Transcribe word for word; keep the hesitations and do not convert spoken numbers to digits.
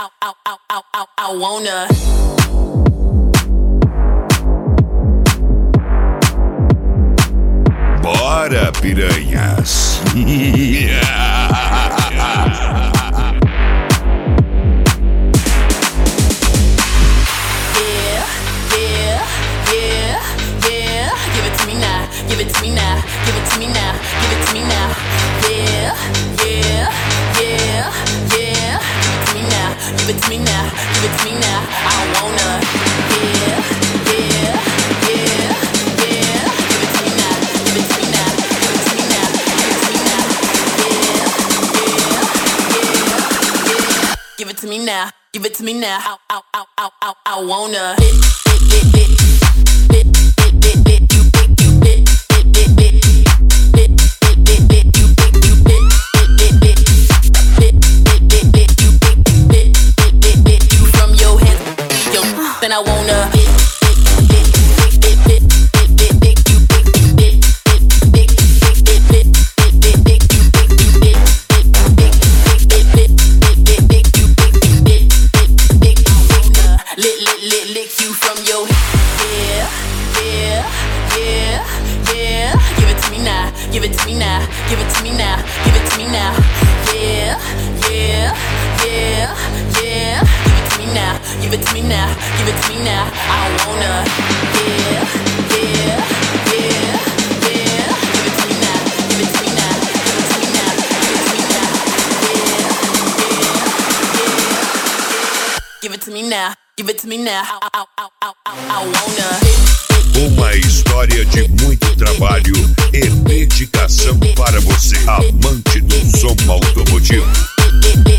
I, I, I, I, I, I wanna. Bora, piranhas. Give it to me now, give it to me now, give it to me now. Yeah, yeah, yeah, yeah. Give it to me now, give it to me now, give it to me now. I wanna. Yeah, yeah, yeah, yeah. Give it to me now, give it to me now, give it to me now, give it to me now. Yeah, yeah, yeah, yeah. Give it to me now, give it to me now. I, I, I, I, I, I wanna. Hit, hit, hit, hit. Then I wanna lick, lick, lick, lick you from your yeah, yeah, yeah, yeah. Give it to me now, give it to me now, give it to me now, give it to me now. Yeah, yeah, yeah, yeah. Now, give it to me now, give it to me now. I wanna, yeah, yeah, yeah, yeah. Give it to me now, give it to me now, give it to me now, give it to me now. Yeah, yeah, yeah. Give it to me now, give it to me now. I, I, I, I, I, I wanna. Uma história de muito trabalho e dedicação para você, amante do som automotivo.